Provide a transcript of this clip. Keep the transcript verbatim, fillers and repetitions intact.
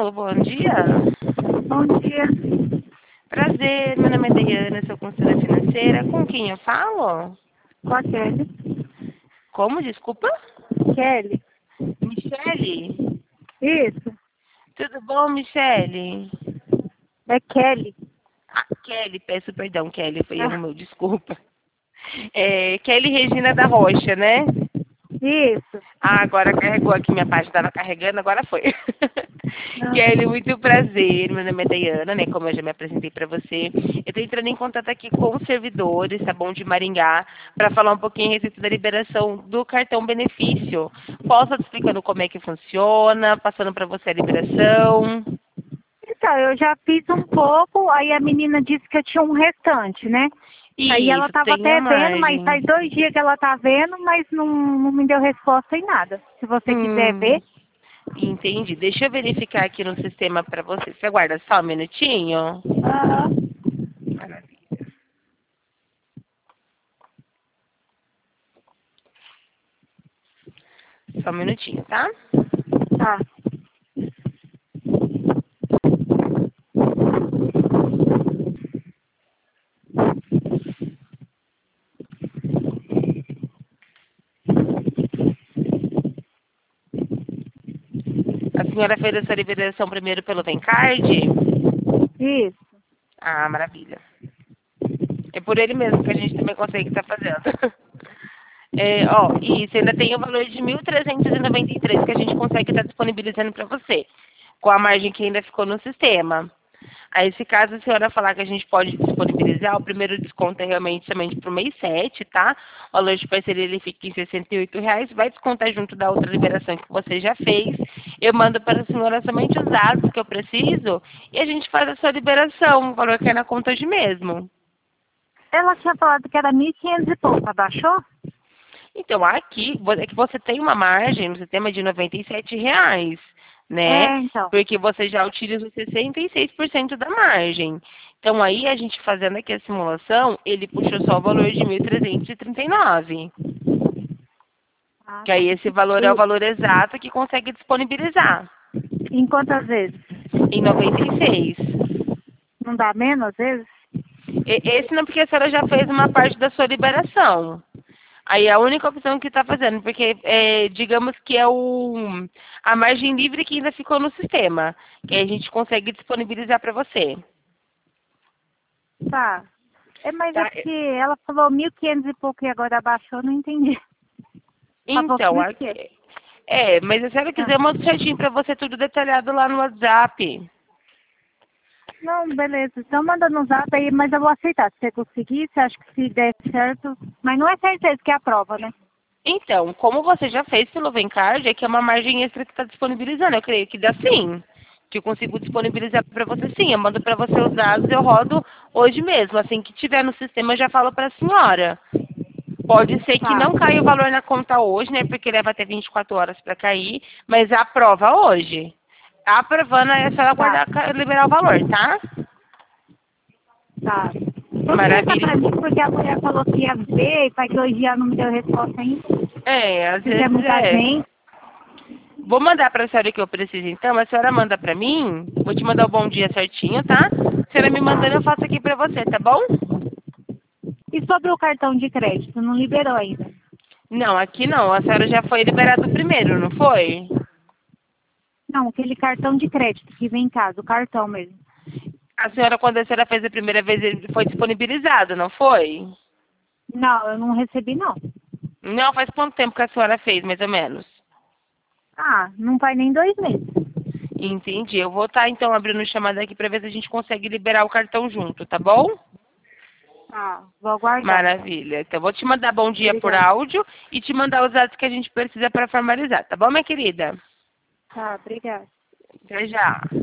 Alô, bom dia. Bom dia. Prazer, meu nome é Deiana, sou consultora financeira. Com quem eu falo? Com a Kelly. Como, desculpa? Kelly. Michele? Isso. Tudo bom, Michele? É Kelly. Ah, Kelly, peço perdão, Kelly, foi erro Ah, meu, desculpa. É, Kelly Regina da Rocha, né? isso. Ah, agora carregou aqui, minha página estava carregando, agora foi. Ah, Kelly, muito prazer. Meu nome é Dayana, né? Como eu já me apresentei para você. Eu estou entrando em contato aqui com os servidores, tá bom, de Maringá, para falar um pouquinho a respeito da liberação do cartão benefício. Posso estar te explicando como é que funciona, passando para você a liberação? Então, eu já fiz um pouco, aí a menina disse que eu tinha um restante, né? Aí ela Isso, tava tem a até vendo, mas margem. faz dois dias que ela tá vendo, mas não, não me deu resposta em nada. Se você quiser Hum, ver. entendi. Deixa eu verificar aqui no sistema para você. Você aguarda só um minutinho? Aham. Maravilha. Só um minutinho, tá? Tá. A senhora fez essa liberação primeiro pelo Vencard? Isso. Ah, maravilha. É por ele mesmo que a gente também consegue estar fazendo. É, ó, e você ainda tem o valor de mil trezentos e noventa e três que a gente consegue estar disponibilizando para você, com a margem que ainda ficou no sistema. Aí, se caso a senhora falar que a gente pode disponibilizar, o primeiro desconto é realmente somente para o mês sete, tá? O valor de parceria ele fica em sessenta e oito reais, vai descontar junto da outra liberação que você já fez. Eu mando para a senhora somente os dados que eu preciso e a gente faz a sua liberação, o valor que é na conta de mesmo. Ela tinha falado que era mil e quinhentos e pouco, abaixou? Então, aqui vo- é que você tem uma margem no sistema de noventa e sete reais, né? É, então. Porque você já utiliza sessenta e seis por cento da margem. Então, aí a gente fazendo aqui a simulação, ele puxou só o valor de mil trezentos e trinta e nove. Ah, Que tá. aí esse valor é o E valor exato que consegue disponibilizar. em quantas vezes? Em noventa e seis. Não dá menos às vezes? E- Esse não, porque a senhora já fez uma parte da sua liberação. Aí é a única opção que está fazendo, porque é, digamos que é o, a margem livre que ainda ficou no sistema, que aí a gente consegue disponibilizar para você. Tá. É, mas é Tá? porque ela falou mil e quinhentos e pouco e agora abaixou, eu não entendi. Falou Então, mil e quinhentos. aqui, é, mas se a senhora Ah, quiser, eu mando certinho para você tudo detalhado lá no WhatsApp. não, beleza. Então manda no zap aí, mas eu vou aceitar. Se você conseguir, você acha que se der certo. Mas não é certeza que é a prova, né? Então, como você já fez pelo Vencard, é que é uma margem extra que está disponibilizando. Eu creio que dá sim. Que eu consigo disponibilizar para você sim. Eu mando para você os dados, eu rodo hoje mesmo. Assim que tiver no sistema, eu já falo para a senhora. Pode ser que Tá, não caia o valor na conta hoje, né? Porque leva até vinte e quatro horas para cair, mas aprova hoje. Aprovando, é só tá, aguardar ca- liberar o valor, tá? tá. Confirma Maravilha. pra mim, porque a mulher falou que ia ver, e faz dois dias não me deu resposta ainda. É, às Se é vezes muita é. gente. Vou mandar para a senhora o que eu preciso, então. A senhora manda para mim. Vou te mandar o bom dia certinho, tá? A senhora me Tá. mandando, eu faço aqui para você, tá bom? E sobre o cartão de crédito, não liberou ainda? Não, aqui não. A senhora já foi liberada primeiro, não foi? Não, aquele cartão de crédito que vem em casa, o cartão mesmo. A senhora, quando a senhora fez a primeira vez, ele foi disponibilizado, não foi? Não, eu não recebi não. Não, faz quanto tempo que a senhora fez, mais ou menos? Ah, não faz nem dois meses. Entendi. Eu vou estar, então, abrindo chamada aqui para ver se a gente consegue liberar o cartão junto, tá bom? Tá, vou aguardar então. Maravilha. Então, vou te mandar bom dia por Obrigada. áudio e te mandar os dados que a gente precisa para formalizar, tá bom, minha querida? Tá, obrigada. Até já.